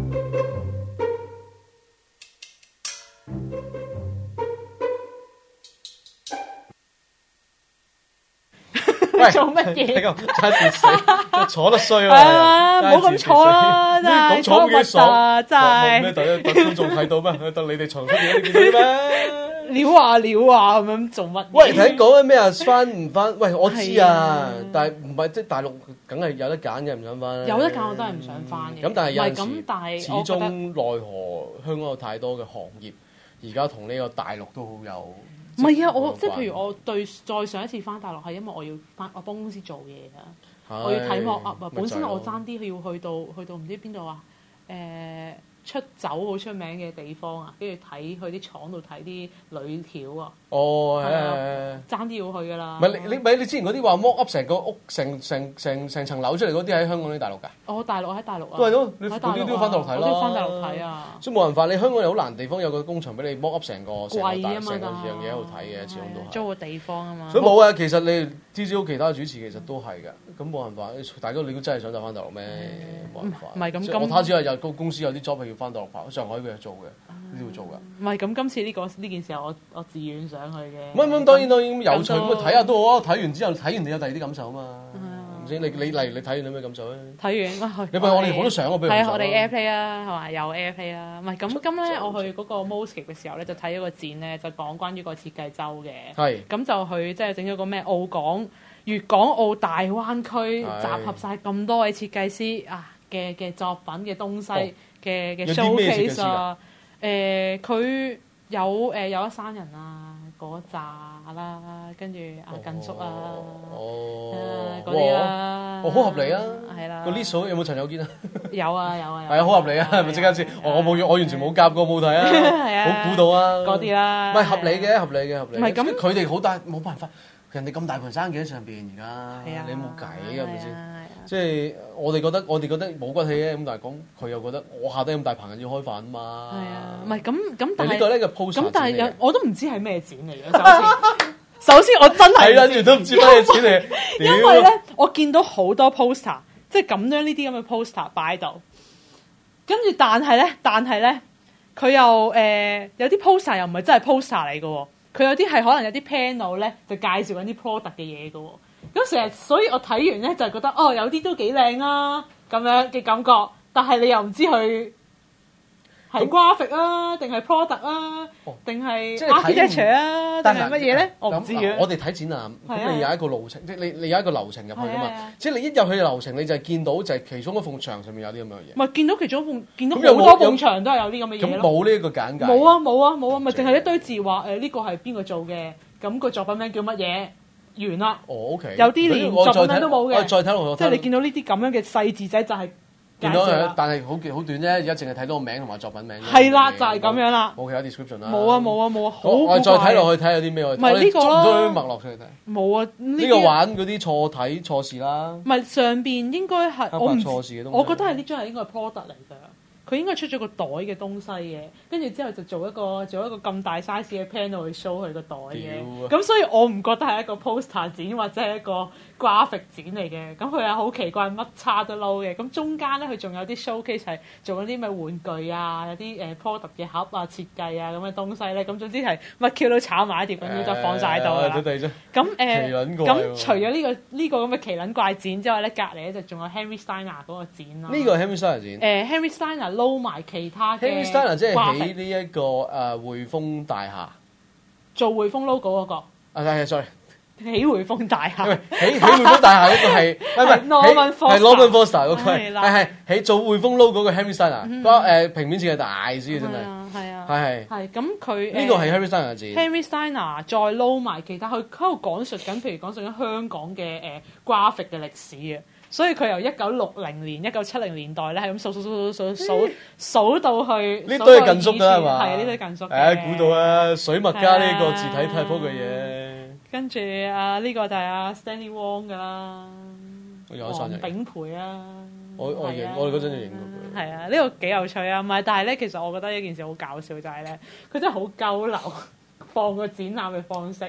喂， 做乜嘢？ 你咁差啲死，坐得衰係啊，唔好咁坐啦，真係咁坐幾爽， 真係咩？等觀眾睇到咩？等你哋長出嘢你見到咩？ 撩下咁樣做乜？ 喂，睇講緊咩啊？翻唔翻？喂，我知啊， 係但係唔係即係大陸，梗係有得揀嘅，唔想翻。 有得揀我都係唔想翻嘅。 咁但係有陣時咁，但係始我覺得終奈何香港有太多嘅行業，而家同呢個大陸都好有。 唔係啊！我有關即係譬如我對再上一次翻大陸係因為我要翻我幫公司做嘢啊，我要睇幕係 up 啊。本身我爭啲要去到唔知邊度啊？出酒好出名嘅地方啊，跟住去啲廠度睇啲鋁條啊， 哦，係係啊係係。 爭啲要去㗎啦。 唔係你之前嗰啲話 mock up 成個屋成層樓出嚟嗰啲喺香港定大陸㗎？ 我喺大陸啊， 都係咯，你喺大陸啊嗰啲都要翻大陸睇啦。 我都要翻大陸睇啊。 所以冇辦法，你香港有好難地方有個工場俾你 mock up 成個貴啊嘛， 成個樣嘢喺度睇嘅，始終都係。 租個地方啊嘛。 所以冇啊，其實你 TCL 其他主持其實都係㗎，咁冇辦法。大哥你都真係想走翻大陸咩？冇辦法。 唔係咁即係我他只係有個公司有啲 job 係要翻大陸拍，上海佢係做嘅，呢度做㗎。 唔係咁，今次呢件事係我自願上去嘅。 咁當然有趣， 咁咁睇下都好啊！睇完之後，睇完你有第二啲感受啊嘛，係咪先？你例如你睇完有咩感受咧？ 睇完， 你問我哋好多相啊，不如係啊，我哋 AirPlay 啦，係嘛？有 AirPlay 啦。唔係咁咧，我去嗰個 MOSCAPE 嘅時候咧，就睇咗個展咧，就講關於個設計周嘅。 係。 咁就佢即係整咗個咩粵港澳大灣區，集合晒咁多位設計師啊嘅作品嘅東西嘅有啲咩設計師 showcase 啊。佢有一山人啊，嗰扎啦，跟住阿近叔啊，嗰啲啦， 好合理啊， 係啦。 個 list 有冇陳友堅啊？ 有啊， 係啊，好合理啊，係咪即刻知？我完全冇夾過，冇睇啊，好估到啊， 嗰啲啦， 唔係合理嘅，合理嘅，合理。 唔係咁， 佢哋好大冇辦法，人哋咁大盤生意喺上邊而家，你冇計㗎，係咪先？即係我哋覺得冇骨氣嘅，咁但係講佢又覺得我下低咁大棚人要開飯啊嘛。 係啊，唔係咁，但係呢個呢個 poster 咁但係我都唔知係咩展嚟嘅。首先我真係跟住都唔知咩展嚟， 因為咧我見到好多 poster， 即係咁樣呢啲咁嘅 poster 擺喺度，跟住但係咧佢又有啲 poster 又唔係真係 poster 嚟嘅喎，佢有啲係可能有啲 panel 咧就介紹緊啲 product 嘅嘢嘅喎。咁所以我睇完咧就係覺得有啲都幾靚啊咁樣嘅感覺，但係你又唔知佢係 graphic 啊，定係 product 啊，定係 architecture 啊，定係乜嘢咧？我唔知嘅。 我哋睇展覽，咁你有一個路程，即係你有一個流程入去噶嘛。即係你一入去嘅流程，你就係見到就係其中一埲牆上面有啲咁樣嘢。 唔係見到其中見到好多埲牆都係有啲咁嘅嘢咯。 咁冇呢一個簡介。 冇啊，咪淨係一堆字話呢個係邊個做嘅，咁個作品名叫乜嘢？完啦。 OK。 有啲連作品名都冇嘅。 我再睇落去， 即係你見到呢啲咁樣嘅細字仔就係見到佢，但係好短啫，而家淨係睇到個名同埋作品名。 係啦，就係咁樣啦。 冇其他 description 啦。 冇啊，好。 我再睇落去睇下有啲咩， 唔係呢個咯。 捉唔捉啲脈絡出嚟睇？ 冇啊， 呢個玩嗰啲錯體錯視啦。 唔係上邊應該係我唔錯視嘅東西。 我覺得係呢張係應該係 product 嚟㗎。佢應該出咗個袋嘅東西嘅，跟住之後就做一個咁大 size 嘅 panel 去 show 佢個袋嘅。咁所以我唔覺得係一個 poster 展或者係一個 graphic 展嚟嘅。咁佢係好奇怪，乜叉都撈嘅。咁中間咧佢仲有啲 showcase 係做緊啲咩玩具啊，有啲product 嘅盒啊、設計啊咁嘅東西咧。咁總之係乜 Q 都炒埋一碟咁樣就放晒喺度啦。咁除咗呢個咁嘅奇撚怪展之外咧，隔離咧就仲有 Henry Steiner 嗰個展啦。 呢個係 Henry Steiner 展。 Henry Steiner 撈埋其他嘅 Henry Steiner 即係喺呢一個匯豐大廈做匯豐 logo 嗰個。 係 sorry， 起匯豐大廈。 起匯豐大廈嗰個係係 Norman Foster 嗰個係起做匯豐 logo 嘅 Henry Steiner 嗰平面設計大師嘅真係。係咁佢呢個係 Henry Steiner 嘅展。 Henry Steiner 再撈埋其他，佢喺度講述緊，譬如講述緊香港嘅graphic 嘅歷史嘅。所以佢由1960年、1970年代咧，係咁數到去。 呢堆係近叔㗎係嘛？ 係呢堆近叔。 估到啊！水墨加呢個字體太科嘅嘢。 跟住呢個就係Stanley Wong 㗎啦。黃炳培啊。 我哋嗰陣就影過佢。 係啊，呢個幾有趣啊！唔係，但係咧，其實我覺得一件事好搞笑就係咧，佢真係好鳩流放個展覽嘅方式。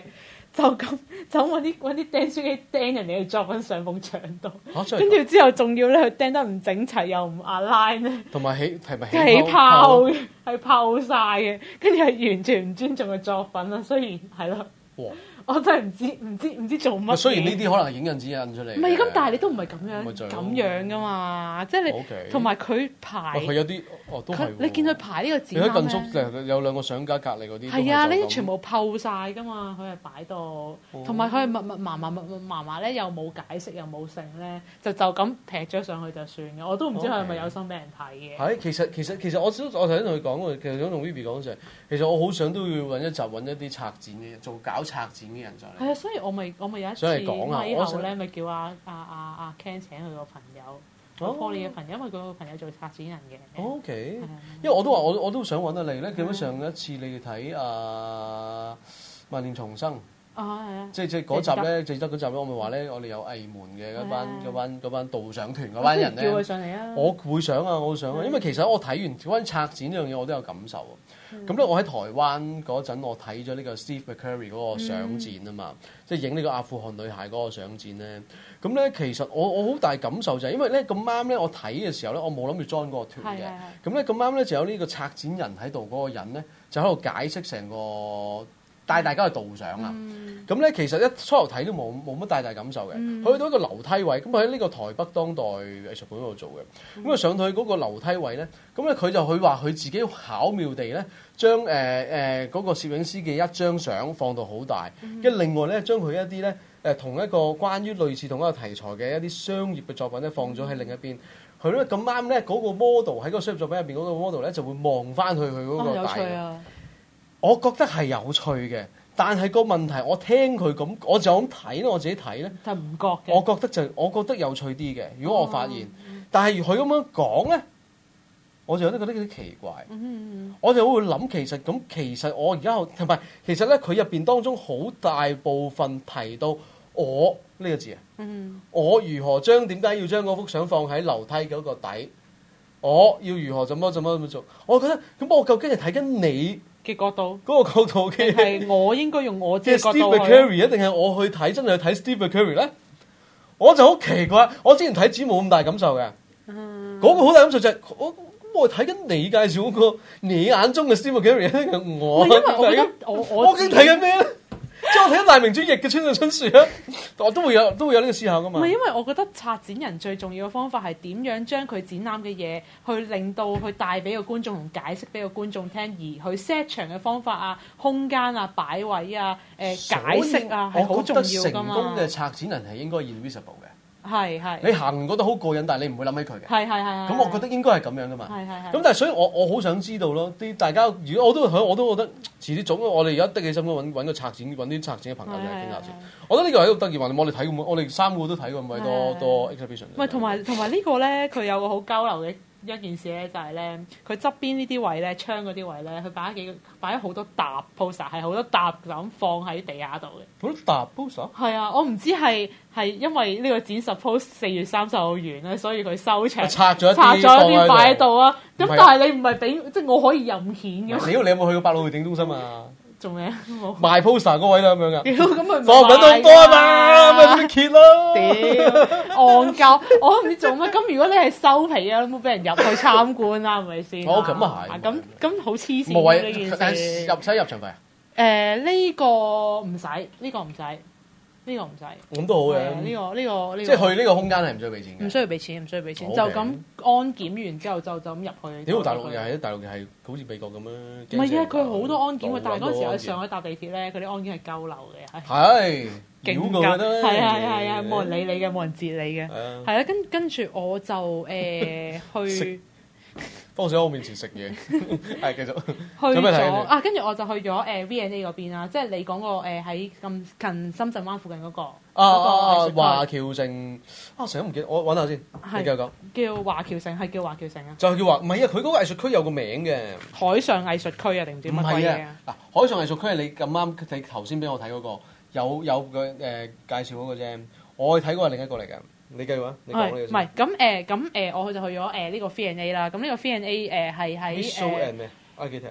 就咁揾啲釘書機釘人哋嘅作品上埲牆度， 跟住之後仲要咧佢釘得唔整齊又唔 align 咧， 同埋係咪起泡嘅，係泡晒嘅，跟住係完全唔尊重嘅作品啦。雖然係咯。我真係唔知做乜。 雖然呢啲可能係影印指引出嚟。 唔係咁，但係你都唔係咁樣噶嘛，即係你同埋佢排。 佢有啲都係。 你見佢排呢個展覽咧？ 你喺近宿有兩個相架隔離嗰啲。 係啊，呢啲全部泡晒噶嘛，佢係擺到，同埋佢係密麻咧，又冇解釋又冇剩咧，就咁劈咗上去就算嘅。我都唔知佢係咪有心俾人睇嘅。係， 其實我頭先同佢講過，其實想同 Vivi 講就係，其實我好想都要揾一啲策展嘅人，搞策展嘅人就嚟。係啊，所以我咪有一次咪後咧，咪叫阿 Ken 請佢個朋友。Poly 嘅朋友，因為佢個朋友做策展人嘅。 OK，因為我都話我都想揾到你咧。記得上一次你哋睇萬念重生。係啊。即係嗰集咧，記得嗰集咧，我咪話咧，我哋有藝門嘅嗰班導賞團嗰班人咧。叫佢上嚟啊！我會想啊，我會想啊，因為其實我睇完關於策展呢樣嘢，我都有感受。咁咧，我喺台灣嗰陣，我睇咗呢個 Steve McCurry 嗰個相展啊嘛，即係影呢個阿富汗女孩嗰個相展咧。咁咧，其實我好大感受就係，因為咧咁啱咧，我睇嘅時候咧，我冇諗住 join 嗰個團嘅。咁咧咁啱咧，就有呢個策展人喺度，嗰個人咧就喺度解釋成個帶大家去導賞啊。咁咧其實一初頭睇都冇乜大感受嘅。去到一個樓梯位，咁佢喺呢個台北當代藝術館嗰度做嘅。咁啊上到去嗰個樓梯位咧，咁咧佢話佢自己巧妙地咧，將嗰個攝影師嘅一張相放到好大，跟另外咧將佢一啲咧同一個關於類似同一個題材嘅一啲商業嘅作品咧放咗喺另一邊。佢咧咁啱咧嗰個 model 喺嗰個商業作品入邊嗰個 model 咧就會望翻去佢嗰個大。有趣啊！我覺得係有趣嘅。但係個問題，我聽佢咁，我就咁睇咧，我自己睇咧，就唔覺嘅。我覺得有趣啲嘅。如果我發現，但係佢咁樣講咧，我就覺得有啲奇怪。我就會諗，其實我而家同埋，其實咧佢入邊當中好大部分提到我呢個字啊。我如何點解要將嗰幅相放喺樓梯嗰個底？我要如何怎麼做？我覺得咁，我究竟係睇緊你嘅角度，嗰個角度嘅係我應該用我嘅角度去。Steve McCurry 一定係我去睇，真係去睇 Steve McCurry 咧？我就好奇怪，我之前睇紙冇咁大感受嘅，嗰個好大感受就係我睇緊你介紹嗰個你眼中嘅 Steve McCurry 咧，我因為我覺得我究竟睇緊咩咧？即係我睇緊大明珠譯嘅村上春樹啊，我都會有呢個思考噶嘛。唔係，因為我覺得策展人最重要嘅方法係點樣將佢展覽嘅嘢，去令到佢帶俾個觀眾同解釋俾個觀眾聽，而去 set 場嘅方法啊、空間啊、擺位啊、解釋啊係好重要噶嘛。成功嘅策展人係應該 invisible 嘅。係你行覺得好過癮，但係你唔會諗起佢嘅。係。咁我覺得應該係咁樣噶嘛。係。咁但係所以我好想知道咯，啲大家如果我都覺得遲啲總我哋而家的起心咁揾個策展，揾啲策展嘅朋友嚟傾下先。我覺得呢個係一個得意話題，我哋睇咁，我哋三個都睇過咁鬼多 exhibition。唔係同埋呢個咧，佢有個好交流嘅一件事咧，就係咧，佢側邊呢啲位咧，窗嗰啲位咧，佢擺咗好多沓 poster， 係好多沓就咁放喺地下度嘅。好多沓 poster？ 係啊，我唔知係因為呢個展 suppose 4月30號完咧，所以佢收場拆咗一啲擺喺度啊。咁但係你唔係俾即係我可以任顯嘅。你有冇去過百老匯景中心啊？做咩？賣 poster 嗰位都咁樣噶。屌，咁咪放唔到咁多啊嘛，咪咁揭咯。屌，戇鳩，我都唔知做乜。咁如果你係收皮啊，都冇俾人入去參觀啦，係咪先？哦，咁啊係。咁好黐線嘅呢件事。但係入場費啊？呢個唔使，呢個唔使。呢個唔使，咁都好嘅。呢個即係去呢個空間係唔需要俾錢嘅。唔需要俾錢，唔需要俾錢，就咁安檢完之後就咁入去。屌，大陸又係，大陸又係好似美國咁樣。唔係啊，佢好多安檢啊，但係嗰陣時喺上海搭地鐵咧，佢啲安檢係鳩流嘅。係，勁㗎，係啊，冇人理你嘅，冇人截你嘅。係啊，跟住我就去。當時喺我面前食嘢，係繼續去咗啊！跟住我就去咗V&A 嗰邊啦，即係你講個喺咁近深圳灣附近嗰個華僑城啊！成日都唔記得，我揾下先。你繼續講。叫華僑城，係叫華僑城啊？就係叫華，唔係啊！佢嗰個藝術區有個名嘅，海上藝術區啊，定唔知乜鬼嘢啊？嗱，海上藝術區係你咁啱你頭先俾我睇嗰個有個介紹嗰個啫，我睇嗰個係另一個嚟嘅。你繼續啊！你講呢個先。唔係咁我就去咗呢個 V&A 啦。咁呢個 V&A 係喺show and 咩？Architect 唔係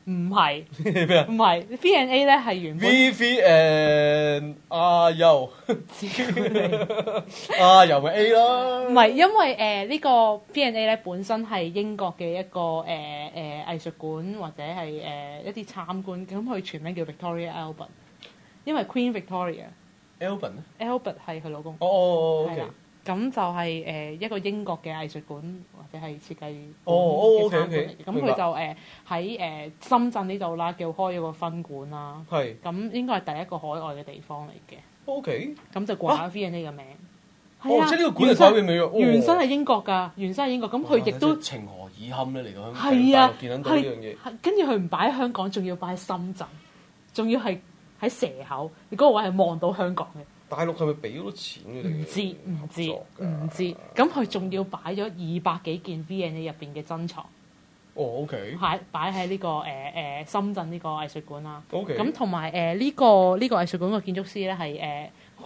唔係咩啊？ 唔係 V&A 咧係原本 VVN 阿優阿優咪 A 啦。 唔係因為呢個 V&A 咧本身係英國嘅一個藝術館或者係一啲參觀，咁佢全名叫 Victoria Albert， 因為 Queen Victoria。Albert 咧 ？Albert 係佢老公。 OK。 咁就係一個英國嘅藝術館或者係設計嘅參觀嚟嘅。咁佢就喺深圳呢度啦，叫開咗個分館啦。 係。 咁應該係第一個海外嘅地方嚟嘅。 OK。 咁就掛 V&A 嘅名。 哦，即係呢個館係掛 V&A 嘅。 原身係英國㗎，原身係英國。咁佢亦都情何以堪咧？嚟到香港大陸見到呢樣嘢。 跟住佢唔擺喺香港，仲要擺喺深圳，仲要係喺蛇口。你嗰個位係望到香港嘅。大陸係咪俾好多錢嘅？唔知。咁佢仲要擺咗200幾件 V&A 入邊嘅珍藏。 哦 ，OK。 擺喺呢個深圳呢個藝術館啦。 OK。 咁同埋呢個藝術館嘅建築師咧係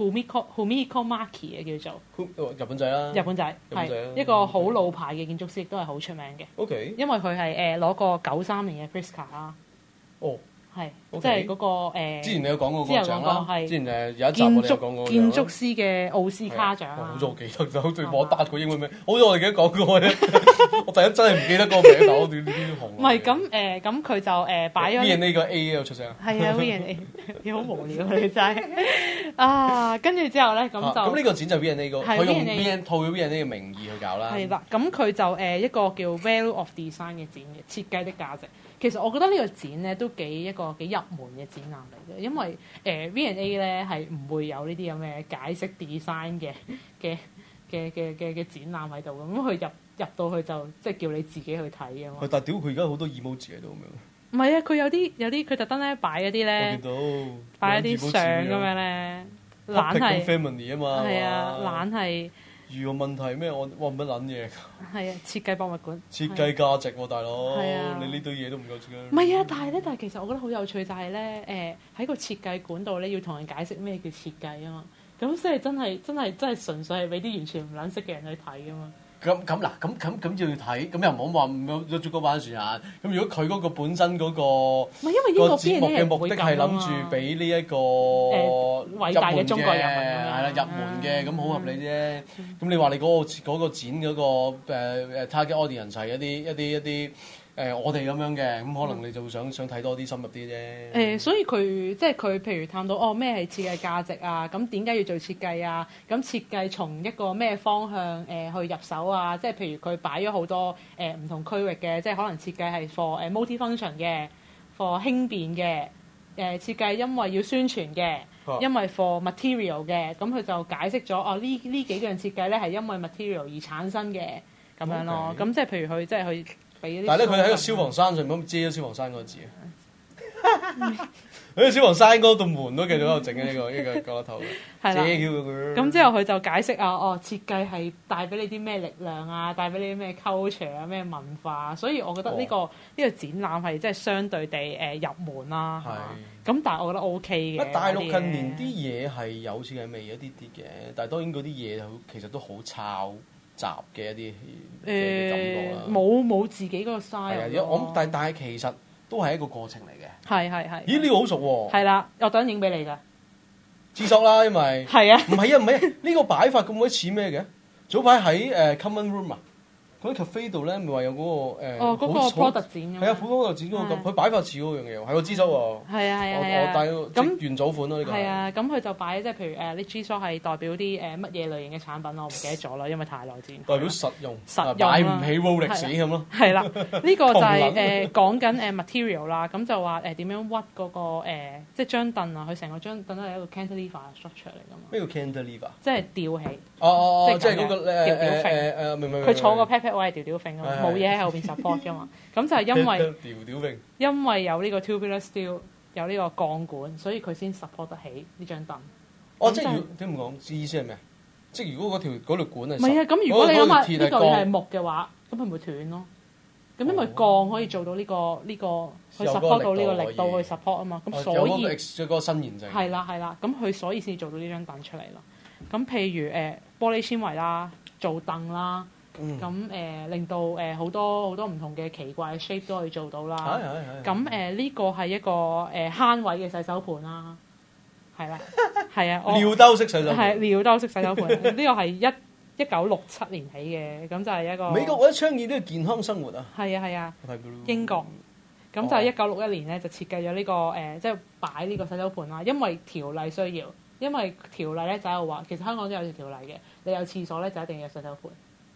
Humiko Maki 嘅叫做。 日本仔啦。 日本仔係一個好老牌嘅建築師，亦都係好出名嘅。 OK。 因為佢係攞過93年嘅 Pritzker 啦。 哦。 係，即係嗰個之前你有講過嗰個獎啦，之前有一集我哋有講過建築師嘅奧斯卡獎啊。 好似我記得就好似我答個英文名，好似我哋記得講過咧。我第一真係唔記得嗰個名，但我哋呢啲紅。 唔係咁佢就擺咗。 V&A 個 A 有出聲。 係啊 V&A 你好無聊你真係啊！跟住之後咧咁就。咁呢個展就 V&A 個，佢用套咗 V&A 嘅名義去搞啦。 係啦，咁佢就一個叫 Value of Design 嘅展嘅設計的價值。其實我覺得呢個展咧都一個幾入門嘅展覽嚟嘅，因為V&A 咧係唔會有呢啲咁嘅解釋 design 嘅展覽喺度嘅，咁佢入到去就即係叫你自己去睇啊嘛。 但係屌佢而家好多 emoji 喺度咁樣。 唔係啊，佢有啲佢特登咧擺嗰啲咧， 我見到擺一啲相咁樣咧，懶係 family 啊嘛。 係啊，懶係。 遇個問題咩？我乜撚嘢？ 係啊，設計博物館。 設計價值喎，大佬。 係啊。 你呢堆嘢都唔夠設計。 唔係啊，但係其實我覺得好有趣就係咧，喺個設計館度咧要同人解釋咩叫設計啊嘛。咁所以真係純粹係俾啲完全唔撚識嘅人去睇啊嘛。 咁要睇，咁又唔好話唔有足嗰班船眼。咁如果佢嗰個本身嗰個，唔係因為呢個節目嘅目的係諗住俾呢一個偉大嘅中國人民係啦入門嘅，咁好合理啫。咁你話你嗰個展嗰個target audience 係一啲我哋咁樣嘅，咁可能你就想睇多啲深入啲啫。 所以佢即係佢譬如探到咩係設計價值啊，咁點解要做設計啊？咁設計從一個咩方向去入手啊？即係譬如佢擺咗好多唔同區域嘅，即係可能設計係 for multi-function 嘅 ，for 輕便嘅設計，因為要宣傳嘅，因為 for material 嘅，咁佢就解釋咗呢幾樣設計咧係因為 material 而產生嘅咁樣咯。咁即係譬如佢即係去。 但係咧，佢喺個消防山上咁遮咗消防山嗰個字啊！喺消防山嗰度門都繼續喺度整緊呢個角落頭嘅。係啦。 咁之後佢就解釋設計係帶俾你啲咩力量啊，帶俾你啲咩 culture 啊，咩文化。所以我覺得呢個展覽係即係相對地入門啦。係。咁但係我覺得 OK 嘅。 大陸近年啲嘢係有設計味一啲啲嘅，但係當然嗰啲嘢其實都好抄襲嘅一啲感覺啦， 冇自己嗰個 style。 係啊，但係其實都係一個過程嚟嘅。 係。 咦？呢個好熟喎。係啦，我等陣影俾你㗎。 自作啦，因為係啊。 唔係啊，呢個擺法咁鬼似咩嘅？早排喺Common Room 啊。嗰啲 cafe 度咧，咪話有嗰個嗰個 product 展㗎嘛。 係啊，product展嗰個，佢擺法似嗰樣嘢喎，係個 G-Shock 喎。 係啊。 我帶咁元祖款咯呢個。 係啊，咁佢就擺即係譬如呢 G-Shock 係代表啲乜嘢類型嘅產品，我唔記得咗啦，因為太耐前。 代表實用，買唔起 Rolex 咁咯。 係啦，呢個就係講緊material 啦，咁就話點樣屈嗰個即係張凳啊，佢成個張凳都係一個 cantilever structure 嚟㗎嘛。 咩叫 cantilever？ 即係吊起。 即係嗰個明。 佢坐個 pat pat 位係吊揈㗎嘛，冇嘢喺後邊 support 㗎嘛。咁就係因為有呢個 tubular steel 有呢個鋼管，所以佢先 support 得起呢張凳。 即係點唔講？意思係咩？即係如果嗰條管係唔係啊？咁如果你諗下呢嚿嘢係木嘅話，咁佢咪斷咯。咁因為鋼可以做到呢個去 support 到呢個力度去 support 啊嘛。咁所以嗰個伸延性係啦。咁佢所以先做到呢張凳出嚟咯。咁譬如玻璃纖維啦，做凳啦。 咁令到好多唔同嘅奇怪嘅 shape 都可以做到啦。咁呢個係一個慳位嘅洗手盤啦，係啦，係啊， 尿兜式洗手盤， 係尿兜式洗手盤，呢個係1967年起嘅，咁就係一個美國為咗倡議呢個健康生活啊， 係啊，英國。咁就係1961年咧，就設計咗呢個即係擺呢個洗手盤啦。因為條例需要，因為條例咧就喺度話，其實香港都有條例嘅，你有廁所咧就一定要有洗手盤。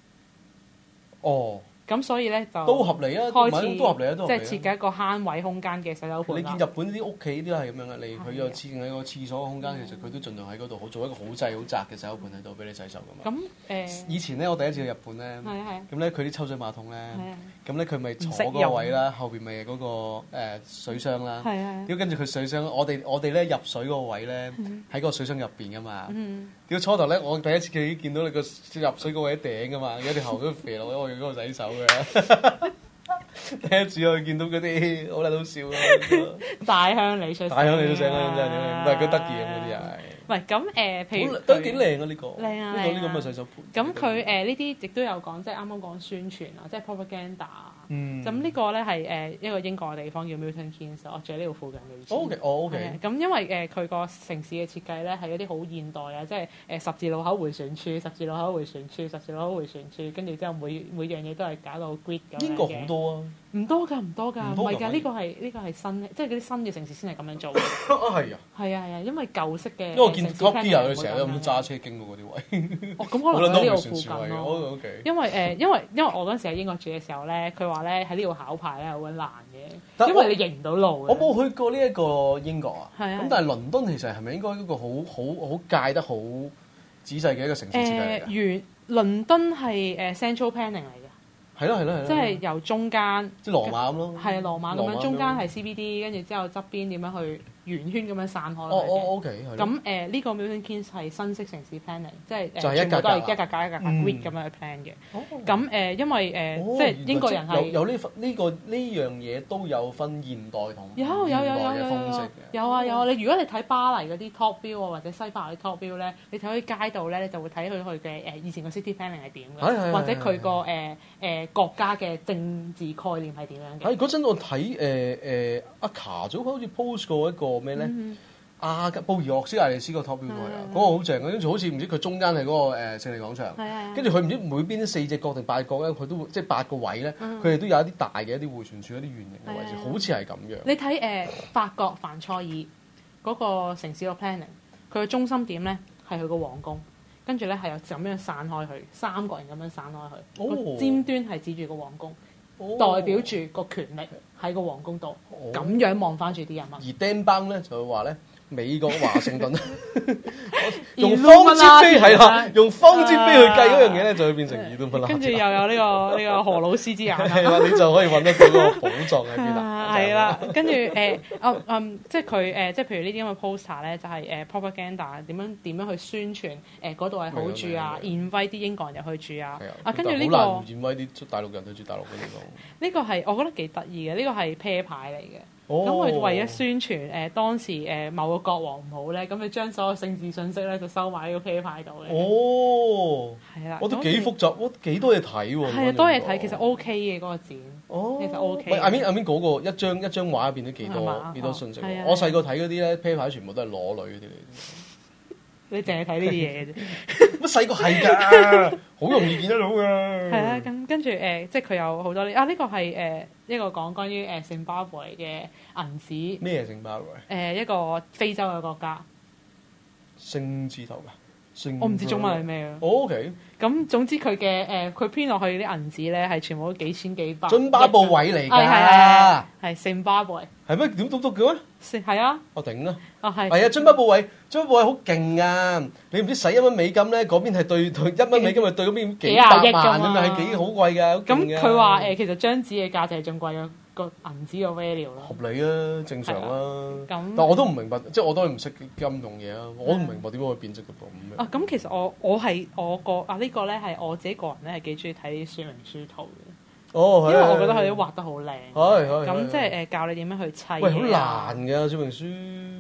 哦。 咁所以咧就都合理啊， 開始都合理啊， 即係設計一個慳位空間嘅洗手盤。 你見日本啲屋企都係咁樣嘅，佢有喺個廁所嘅空間，其實佢都盡量喺嗰度做一個好細好窄嘅洗手盤喺度俾你洗手㗎嘛。 咁以前咧我第一次去日本咧，咁咧佢啲抽水馬桶咧，咁咧佢咪坐嗰個位啦，後邊咪嗰個水箱啦，屌跟住佢水箱，我哋咧入水嗰個位咧喺個水箱入邊㗎嘛。屌初頭咧，我第一次見到你個入水嗰位頂㗎嘛，有條喉都肥落去我嗰度洗手。第一次我見到嗰啲好撚好笑啊！ 大鄉里出聲， 大鄉里出聲啦，真係，唔係佢得意咁嗰啲係。 唔係咁譬如都幾靚啊呢個， 靚啊， 呢個咁嘅洗手盤。 咁佢呢啲亦都有講，即係啱啱講宣傳啊，即係 propaganda。咁呢個咧係一個英國嘅地方叫 Milton Keynes，我住喺呢度附近嘅。 OK。 咁因為佢個城市嘅設計咧係一啲好現代啊，即係十字路口迴旋處、十字路口迴旋處、十字路口迴旋處，跟住之後每樣嘢都係搞到 grid 咁樣嘅。 英國好多啊！ 唔多㗎，唔係㗎，呢個係新，即係嗰啲新嘅城市先係咁樣做嘅。 係啊。 係啊，因為舊式嘅。 因為我見 Top Gear 佢成日都咁揸車經過嗰啲位。 咁可能喺呢度附近咯。 OK。 因為我嗰陣時喺英國住嘅時候咧，佢話咧喺呢度考牌咧好難嘅，因為你認唔到路。 我冇去過呢一個英國啊。 係啊。 咁但係倫敦其實係咪應該一個好界得好仔細嘅一個城市設計嚟㗎？ 倫敦係central planning 嚟嘅。係咯，即係由中間， 即係羅馬咁咯。 係啊，羅馬咁樣，中間係 CBD，跟住之後側邊點樣去圓圈咁樣散開。 OK。 咁呢個 Milton Keynes 係新式城市 planning， 即係全部都係一格格 grid 咁樣去 plan 嘅。咁因為即係英國人係有呢樣嘢都有分現代同有風式嘅。 有啊！你如果你睇巴黎嗰啲 top view 或者西巴黎啲 top view 咧，你睇啲街道咧，你就會睇佢嘅以前個 city planning 係點嘅，或者佢個國家嘅政治概念係點樣嘅。 嗰陣我睇阿卡早好似 post 過一個咩咧？布宜諾斯艾利斯個 top view 嗰個好正嘅，跟住好似唔知佢中間係嗰個勝利廣場，跟住佢唔知每邊4隻角定8角咧，佢都即係8個位咧，佢哋都有一啲大嘅一啲迴旋處、一啲圓形嘅位置，好似係咁樣。 你睇法國凡賽爾嗰個城市個 planning， 佢嘅中心點咧係佢個皇宮，跟住咧係有咁樣散開去，三角形咁樣散開去，個尖端係指住個皇宮，代表住個權力喺個皇宮度，咁樣望翻住啲人物。 而釘邦咧就會話咧。美國華盛頓用方尖碑係啦，用方尖碑去計嗰樣嘢咧，就會變成二都不啦。 跟住又有呢個何老師之眼係啦，你就可以揾得到嗰個寶藏喺邊啦。 係啦，跟住即係佢即係譬如呢啲咁嘅 poster 咧，就係propaganda 點樣去宣傳嗰度係好住啊，invite啲英國人入去住啊。跟住呢個好難 invite啲大陸人去住大陸嘅地方。 呢個係我覺得幾得意嘅，呢個係啤牌嚟嘅。咁佢為咗宣傳當時某個國王唔好咧，咁佢將所有政治信息咧就收埋喺個啤牌度嘅。係啦， 我都幾複雜，我幾多嘢睇喎。 係啊，多嘢睇，其實 OK 嘅嗰個展。其實 OK。 I mean 嗰個一張畫入邊都幾多信息。我細個睇嗰啲咧，啤牌全部都係裸女嗰啲嚟。 你淨係睇呢啲嘢嘅啫。 乜細個係㗎，好容易見得到㗎。 係啦，咁跟住即係佢有好多呢個係一個講關於聖巴貝嘅銀紙。 咩係聖巴貝？ 一個非洲嘅國家。 聖字頭㗎。 我唔知中文係咩啊。 OK。咁總之佢嘅佢編落去啲銀紙咧係全部都幾千幾百。 津巴布韋嚟㗎。 係聖巴貝。係咩？點讀嘅咩？ 係啊。 我頂啦。 係啊，津巴布韋好勁啊！你唔知使1蚊美金咧，嗰邊係對1蚊美金，係對嗰邊幾百萬咁樣，係幾好貴㗎。 咁佢話其實張紙嘅價值係仲貴過個銀紙嘅 value 咯。 合理啊，正常啦。但我都唔明白，即係我都係唔識金融嘢啊，我都唔明白點解會貶值到咁樣。 咁其實我呢個咧係我自己個人咧係幾中意睇啲說明書圖嘅。因為我覺得佢啲畫得好靚。咁即係教你點樣去砌。 喂，好難㗎說明書。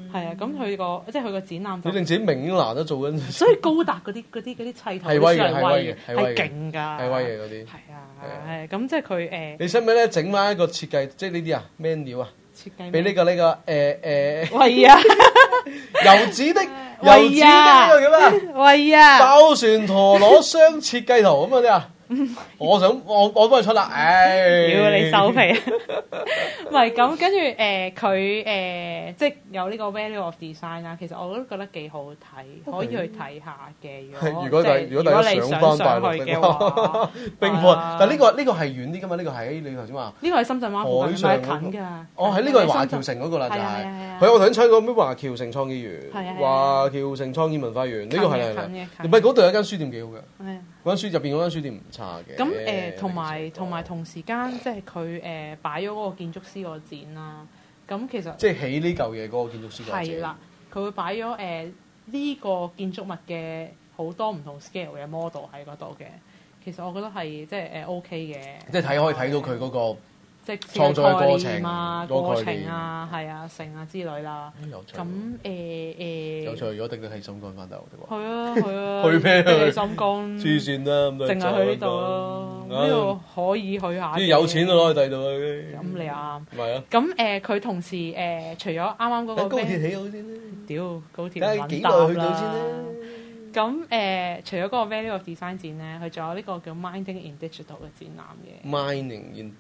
係啊，咁佢個即係佢個展覽就你令自己明難都做緊。 所以高達嗰啲砌圖係威嘅， 係勁㗎， 係威嘅嗰啲。 係啊，係咁即係佢你使唔使咧整翻一個設計，即係呢啲啊 menu 啊？ 設計俾呢個喂啊！ 油紙的呢個叫咩？ 喂啊！ 爆旋陀螺雙設計圖咁嗰啲啊！我幫你出啦， 屌你收皮！唔係咁，跟住佢即係有呢個 value of design 啦。其實我都覺得幾好睇，可以去睇下嘅。如果大家想翻大陸嘅話， 冰貨，但係呢個係遠啲㗎嘛？呢個係你頭先話呢個係深圳灣附近，唔係近㗎。 哦，喺呢個係華僑城嗰個啦，就係。係我頭先睇過咩華僑城創意園、華僑城創意文化園，呢個係唔係嗰度有間書店幾好嘅？嗰間入邊嗰間書店唔差嘅。 咁同埋同時間，即係佢擺咗嗰個建築師個展啦。咁其實即係起呢嚿嘢嗰個建築師個展。 係啦，佢會擺咗呢個建築物嘅好多唔同 scale 嘅 model 喺嗰度嘅。其實我覺得係即係OK 嘅。 即係可以睇到佢嗰個。 即係創作嘅過程啊，係啊，成啊之類啦。咁有趣，如果定到係心肝翻大陸嘅話。 係啊係啊。 去咩？ 去心肝。 黐線啦，咁都淨係去呢度咯。呢度可以去下。 啲有錢都攞去第度啊！ 咁你啱。 係啊。 咁佢同時除咗啱啱嗰個高鐵起好先啦。 屌，高鐵唔穩搭啦。 咁除咗嗰個 Value of Design 展咧，佢仲有呢個叫 Minding in Digital 嘅展覽嘅。 Minding in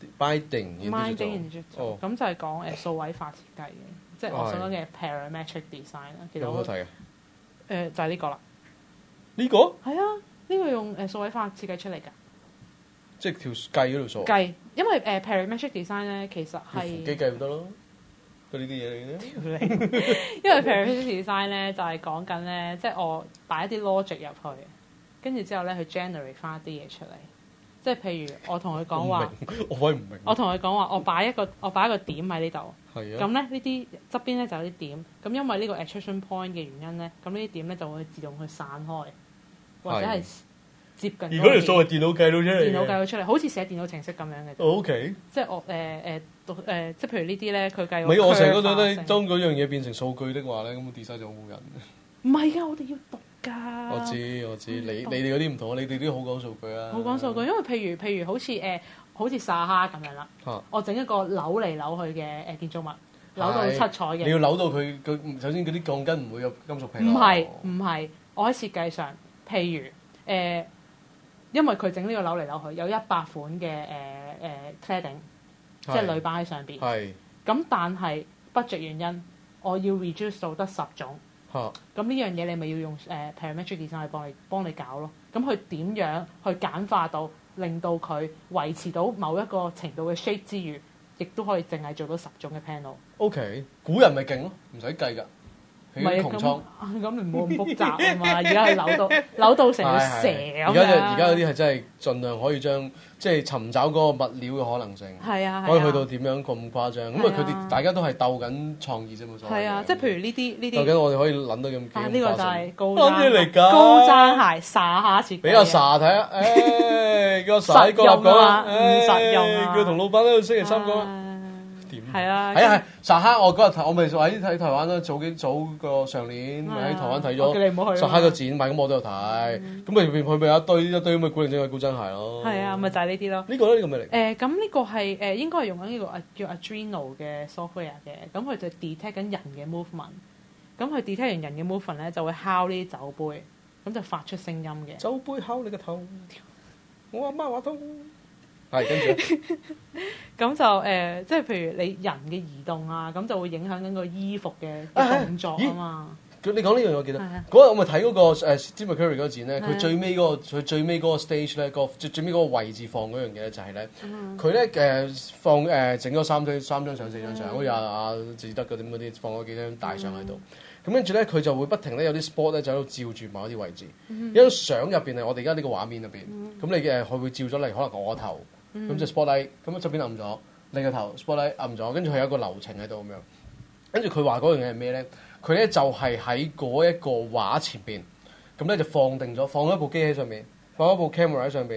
Digital。 咁就係講數位化設計嘅，即係我所講嘅 Parametric Design 啦。其實有冇好睇啊？ 就係呢個啦。 呢個？ 係啊，呢個用數位化設計出嚟㗎。 即係計嗰條數。 計，因為Parametric Design 咧，其實係機計咪得咯。佢呢啲嘢嚟嘅， 因為 Parametric Design 咧就係講緊咧，即係我擺一啲 logic 入去，跟住之後咧去 generate 翻一啲嘢出嚟。即係譬如我同佢講話， 我反而唔明。 我同佢講話，我擺一個點喺呢度。 係啊。 咁咧呢啲側邊咧就有啲點，咁因為呢個 attraction point 嘅原因咧，咁呢啲點咧就會自動去散開，或者係接近。 如果條數係電腦計到出嚟， 電腦計到出嚟，好似寫電腦程式咁樣嘅。 OK。即係我即係譬如呢啲咧，佢計。 唔係我成日覺得咧，當嗰樣嘢變成數據的話咧，咁 design 就好冇癮。 唔係㗎，我哋要讀㗎。 我知，你哋嗰啲唔同，你哋啲好講數據啊。 好講數據，因為譬如好似撒哈咁樣啦，我整一個扭嚟扭去嘅建築物，扭到七彩嘅。你要扭到佢首先嗰啲鋼筋唔會有金屬皮。 唔係，我喺設計上，譬如因為佢整呢個扭嚟扭去，有100款嘅cladding，即係鋁板喺上邊。係。咁但係 budget 原因，我要 reduce 到得10種。咁呢樣嘢你咪要用parametric design 去幫你搞咯。咁佢點樣去簡化到，令到佢維持到某一個程度嘅 shape 之餘，亦都可以淨係做到10種嘅 panel。OK， 古人咪勁咯，唔使計㗎。 唔係咁你冇咁複雜啊嘛！而家係扭到成條蛇咁樣。 而家嗰啲係真係盡量可以將即係尋找嗰個物料嘅可能性。 係啊， 可以去到點樣咁誇張？咁啊，佢哋大家都係鬥緊創意啫嘛。 係啊，即係譬如呢啲。 究竟我哋可以諗到咁幾？ 呢個就係高踭鞋撒下設計。 俾阿 Sa 睇下，叫阿 Sa 喺個立講， 實用叫同老闆喺度星期3講。 係啊， 係撒哈！我嗰日我咪喺睇台灣啦，早個上年咪喺台灣睇咗撒哈個展，咁我都有睇。咁咪佢咪有一堆咁嘅古靈精怪高踭鞋咯。係啊，咪就係呢啲咯。 呢個咧，呢個咩嚟？ 咁呢個係應該係用緊呢個叫 Adreno 嘅 software 嘅。咁佢就 detect 緊人嘅 movement。咁佢 detect 完人嘅 movement 咧，就會敲呢啲酒杯，咁就發出聲音嘅。 酒杯敲你個頭，我阿媽話痛。係，跟住咁就即係譬如你人嘅移動啊，咁就會影響緊個衣服嘅動作啊嘛。 你講呢樣我記得，嗰日我咪睇嗰個Steve McCurry 嗰個展咧，佢最尾嗰個 stage 咧，最尾嗰個位置放嗰樣嘢咧，就係咧，佢咧放整咗三張相、4張相，好似阿志德嗰啲放咗幾張大相喺度。咁跟住咧，佢就會不停咧有啲 spot 咧就喺度照住某一啲位置。一張相入邊係我哋而家呢個畫面入邊，咁你佢會照咗嚟，可能我個頭。咁就 spotlight，咁側邊暗咗，你個頭 spotlight 暗咗，跟住佢有一個流程喺度咁樣。跟住佢話嗰樣嘢係咩咧？佢咧就係喺嗰一個畫前邊，咁咧就放咗一部機喺上面，放一部 camera 喺上邊，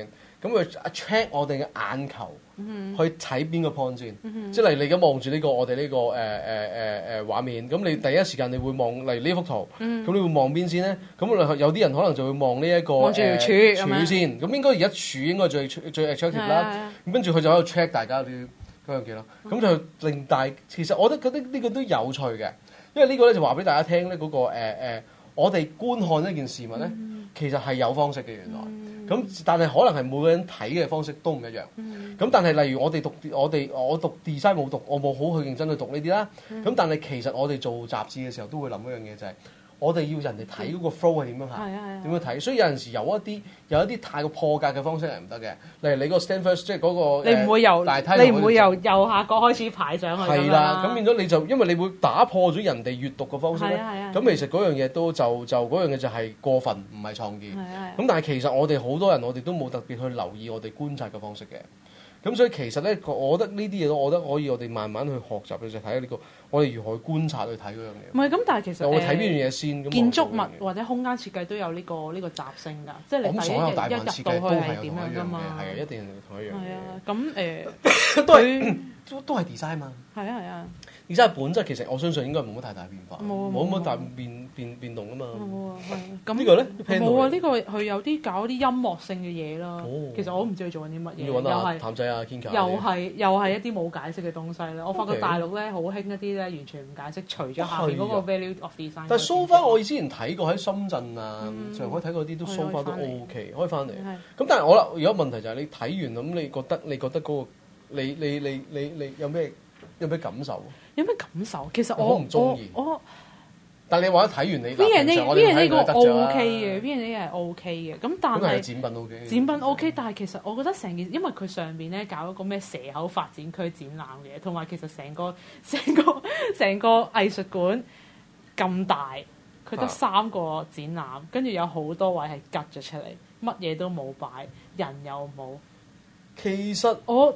咁佢 check 我哋嘅眼球去睇邊個 point 先，即係例如你而家望住呢個我哋呢個畫面，咁你第一時間你會望例如呢幅圖，咁你會望邊先咧？咁有啲人可能就會望呢一個柱先，咁應該而家柱應該最 attractive 啦。咁跟住佢就喺度 check 大家啲嗰樣嘢咯。咁就令其實我覺得呢個都有趣嘅，因為呢個咧就話俾大家聽咧嗰個我哋觀看一件事物咧，其實係有方式嘅原來。咁但係可能係每個人睇嘅方式都唔一樣。咁但係例如我讀 design 冇讀，我冇好去認真去讀呢啲啦。咁但係其實我哋做雜誌嘅時候都會諗一樣嘢，就係我哋要人哋睇嗰個 flow 係點樣行，點樣睇。所以有陣時有一啲太過破格嘅方式係唔得嘅。例如你個 stand first 即係嗰個你唔會由右下角開始排上去。 係啦，咁變咗你就因為你會打破咗人哋閱讀嘅方式咧。咁其實嗰樣嘢嗰樣嘢就係過分，唔係創意。咁但係其實我哋好多人我哋都冇特別去留意我哋觀察嘅方式嘅。咁所以其實咧，我覺得呢啲嘢，我覺得可以我哋慢慢去學習，就睇下呢個我哋如何去觀察去睇嗰樣嘢。 唔係咁，但係其實我睇邊樣嘢先。 建築物或者空間設計都有呢個習性㗎，即係你第一日一入到去係點樣㗎嘛？係啊，一定係同一樣。 係啊，咁都係 design 嘛。 係啊。 design 本質其實我相信應該冇乜太大變化，冇乜大變動㗎嘛。咁呢個咧？ 冇啊！呢個佢有啲搞啲音樂性嘅嘢啦。其實我都唔知佢做緊啲乜嘢。 又係譚仔啊 Kinka 又係一啲冇解釋嘅東西啦。我發覺大陸咧好興一啲咧完全唔解釋，除咗下邊嗰個 value of design。 但係 so far 我之前睇過喺深圳啊、上海睇過啲都 so far 都 OK，開翻嚟。咁但係我啦，而家問題就係你睇完咁，你覺得嗰個你有咩感受？ 有咩感受？其實我唔中意。但係你話睇完你 V&A 個 OK 嘅，V&A 係 OK 嘅。咁但係展品 OK， 展品 OK，但係其實我覺得成件，因為佢上邊咧搞一個咩蛇口發展區展覽嘅，同埋其實成個藝術館咁大，佢得3個展覽，跟住有好多位係吉咗出嚟，乜嘢都冇擺，人又冇。 其實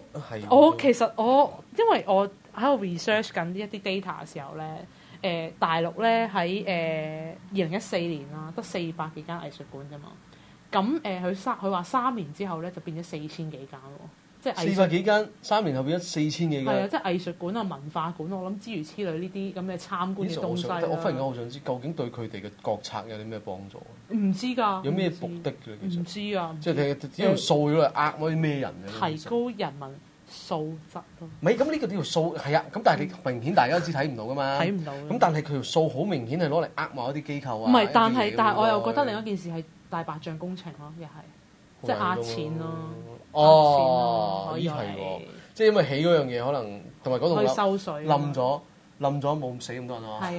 因為我喺度 research 緊一啲 data 嘅時候咧，大陸咧喺2014年啦，得400幾間藝術館啫嘛。咁佢話3年之後咧就變咗4000幾間喎，即係 400幾間，3年後變咗4000幾間。 係啊，即係藝術館啊、文化館，我諗諸如此類呢啲咁嘅參觀嘅東西。 我忽然間好想知，究竟對佢哋嘅國策有啲咩幫助？ 唔知㗎。有咩目的嘅？其實唔知啊。即係呢條數咗嚟呃嗰啲咩人嘅？ 提高人民素質咯。 唔係咁呢條數係啊，咁但係你明顯大家都知睇唔到㗎嘛。睇唔到。咁但係佢條數好明顯係攞嚟呃某一啲機構啊。 唔係，但係我又覺得另一件事係大白象工程咯，又係即係呃錢咯。 哦，呢係喎，即係因為起嗰樣嘢可能同埋嗰棟樓收水冧咗冇死咁多人啊嘛。 係啊。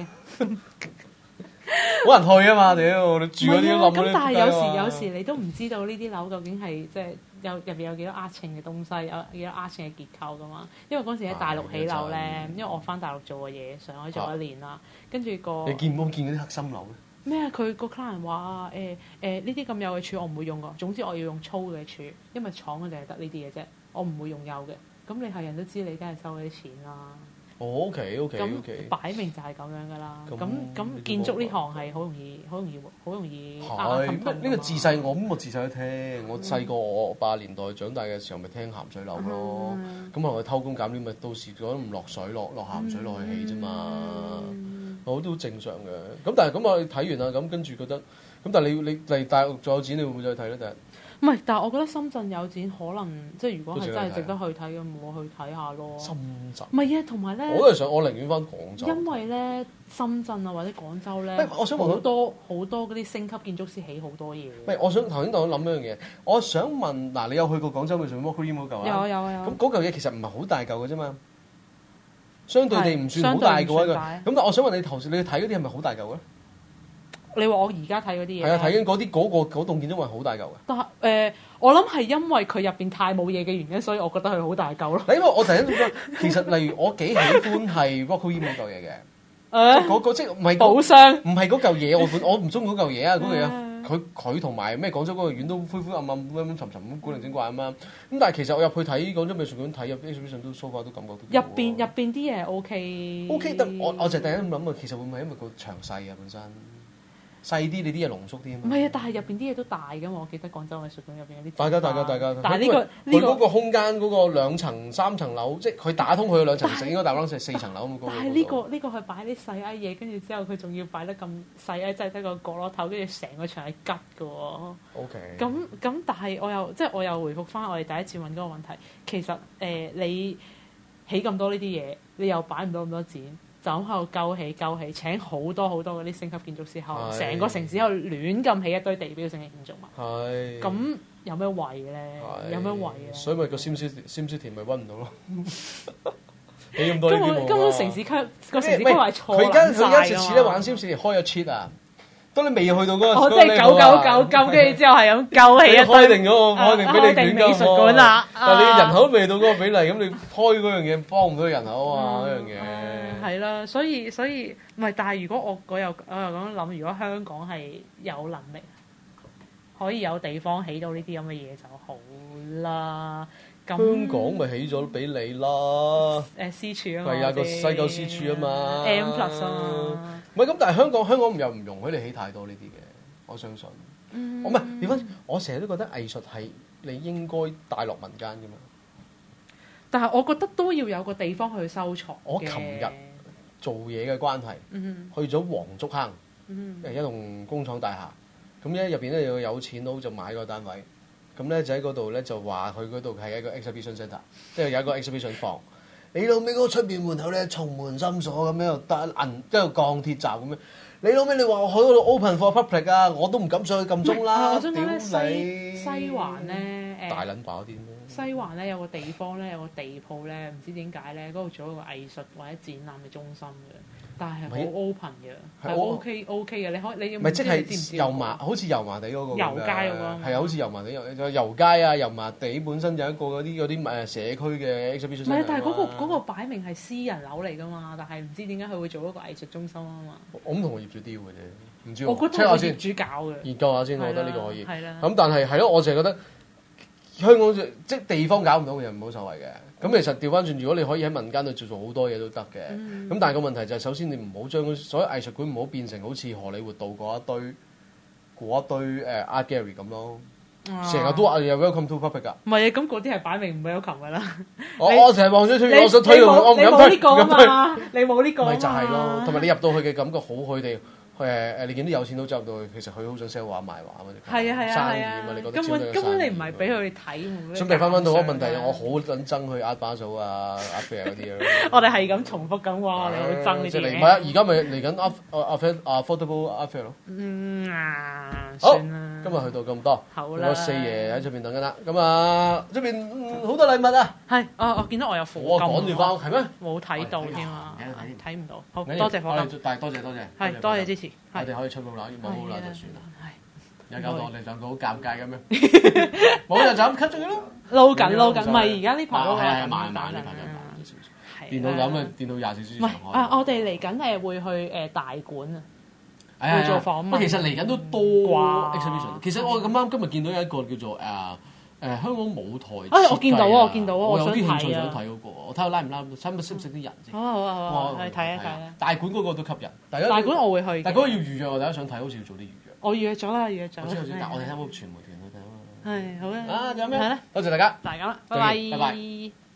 好人去啊嘛，屌！你住嗰啲冧嗰啲。 咁但係有時你都唔知道呢啲樓究竟係即係入邊有幾多壓秤嘅東西，有幾多壓秤嘅結構噶嘛？因為嗰陣時喺大陸起樓咧，因為我翻大陸做過嘢，上海做1年啦，跟住你見唔見嗰啲黑心樓咧？ 咩啊？佢個 client 話呢啲咁幼嘅柱我唔會用噶，總之我要用粗嘅柱，因為廠嘅就係得呢啲嘢啫，我唔會用幼嘅。咁你係人都知你梗係收嗰啲錢啦。 OK。 咁擺明就係咁樣噶啦。咁建築呢行係好容易呢個自細我自細都聽，我細個我80年代長大嘅時候咪聽鹹水樓咯。咁我偷工減料咪到時都唔落水落鹹水落去起啫嘛。我都好正常嘅。咁但係咁我睇完啦，咁跟住覺得咁，但係你嚟大陸仲有展，你會唔會再睇咧？第一唔係，但係我覺得深圳有展可能即係如果係真係值得去睇嘅，我去睇下咯。深圳唔係啊，同埋咧， 我都係想，我寧願翻廣州。 因為咧，深圳啊或者廣州咧， 我想問好多嗰啲星級建築師起好多嘢。 唔係，我想頭先我諗一樣嘢，我想問嗱，你有去過廣州嘅上 Walk Green 嗰嚿啊？有。咁嗰嚿嘢其實唔係好大嚿嘅啫嘛，相對地唔算好大嘅喎。咁但我想問你頭先你睇嗰啲係咪好大嚿嘅？ 你話我而家睇嗰啲嘢？ 係啊，睇緊嗰棟建築物好大嚿嘅。 但係我諗係因為佢入邊太冇嘢嘅原因，所以我覺得佢好大嚿咯。 因為我突然間覺得，其實例如我幾喜歡係 Rock Green 嗰嚿嘢嘅，即係唔係寶箱， 唔係嗰嚿嘢，我唔中意嗰嚿嘢啊！嗰嚿嘢佢同埋咩廣州嗰個院都灰灰暗暗、陰沉沉咁古靈精怪啊嘛。咁但係其實我入去睇廣州美術館睇入 exhibition 都 so far 都感覺到入邊啲嘢 OK。 OK 得我就第一諗啊，其實會唔會因為個詳細啊本身？ 細啲，你啲嘢濃縮啲啊嘛。 唔係啊，但係入邊啲嘢都大㗎嘛，我記得廣州藝術館入邊有啲。 大家。 但係佢嗰個空間嗰個2層3層樓，即係佢打通佢嘅2層，其實應該大概4層樓咁高。 但係呢個係擺啲細埃嘢，跟住之後佢仲要擺得咁細埃，即係得個角落頭，跟住成個牆係吉㗎喎。 OK。 咁，但係我又回覆翻我哋第一次問嗰個問題，其實你起咁多呢啲嘢，你又擺唔到咁多展。就喺度救起，請好多嗰啲星級建築師後，成個城市喺度亂咁起一堆地標性嘅建築物。係。咁有咩位咧？有咩位啊？ 所以咪個 SimCity 咪揾唔到咯。起咁多呢啲根本城市規劃錯佢而家次咧玩 SimCity 開咗 cheat 啊！當你未去到嗰個， 我即係999金，跟住之後係咁救起一堆。 開定俾你美術館啦。 但係你人口都未到嗰個比例，咁你開嗰樣嘢幫唔到人口啊！嗰樣嘢。 係啦，所以唔係，但係如果我又咁樣諗，如果香港係有能力可以有地方起到呢啲咁嘅嘢就好啦。香港咪起咗俾你啦。 C 處啊嘛， 係啊，個西九 C 處啊嘛 ，M+ 啊嘛。 唔係咁，但係香港又唔容許你起太多呢啲嘅，我相信。我唔係點解？我成日都覺得藝術係你應該帶落民間㗎嘛。但係我覺得都要有個地方去收藏。 我琴日做嘢嘅關係，去咗黃竹坑，一棟工廠大廈。咁咧入邊咧有錢佬就買個單位，咁咧就喺嗰度咧就話佢嗰度係一個 exhibition centre， 即係有一個 exhibition 房。你老味嗰個出邊門口咧重門深鎖咁樣，又得銀即係鋼鐵閘咁樣。你老味你話我去嗰度 open for public 啊，我都唔敢上去撳鐘啦。 我想講咧西環咧大撚爆啲咩？ 西環咧有個地方咧有個地鋪咧，唔知點解咧嗰度做一個藝術或者展覽嘅中心嘅，但係好 open 嘅，係 OK 嘅。你唔知你知唔知？ 油麻好似油麻地嗰個油街嗰個係啊，好似油麻地油街啊，油麻地本身有一個嗰啲社區嘅 exhibition。唔係， 但係嗰個擺明係私人樓嚟㗎嘛，但係唔知點解佢會做一個藝術中心啊嘛。 我唔同個業主 deal 嘅啫，唔知我覺得係業主搞嘅， 研究下先，我覺得呢個可以。 係啦。 咁但係係咯，我淨係覺得。香港即係地方搞唔到嘅人冇所謂嘅，咁其實調翻轉，如果你可以喺民間度做好多嘢都得嘅，咁但係個問題就係首先你唔好將所有藝術館唔好變成好似荷里活道嗰一堆art gallery 咁咯，成日都話有 welcome to public 㗎。唔係啊，咁嗰啲係擺明唔係有琴㗎啦。 我成日望咗出，我想推我唔敢推。 你冇呢個啊嘛，你冇呢個啊嘛。 咪就係咯，同埋你入到去嘅感覺好佢哋。你見啲有錢都走入到去，其實佢好想 sell 畫賣畫嗰啲生意啊嘛，你覺得根本你唔係俾佢哋睇。 準備翻到嗰個問題，我好撚憎去 Art Basel 啊、Art Fair 嗰啲咯。 我哋係咁重複咁話，我哋好憎呢啲嘢。 唔係啊，而家咪嚟緊 affordable Art Fair 咯。好，今日去到咁多， 好啦， 我四爺喺出邊等緊啦。咁啊，出邊好多禮物啊。 係，我見到我有課金。 我趕住翻屋企咩？ 冇睇到添啊，睇唔到。好多謝課金。 但係多謝。 係，多謝支持。 我哋可以出到啦，冇好啦就算啦。有搞到我哋兩個好尷尬咁樣，冇就咁 cut 咗佢咯。 撈緊，唔係而家呢排都係慢呢排少少。電腦咁啊，電腦24小時長開。 我哋嚟緊會去大館啊，去做訪問。 其實嚟緊都多 exhibition。其實我咁啱今日見到有一個叫做香港舞台設計。我見到啊，我有啲興趣想睇嗰個，我睇下拉唔拉，識唔識啲人先。 好，去睇一睇。 大館嗰個都吸引。 大館我會去。 但係嗰個要預約，我大家想睇，好似要做啲預約。 我預約咗啦，但我哋睇冇傳媒團去睇啊嘛。 係好啊。 仲有咩？多謝大家。 大家啦，拜拜。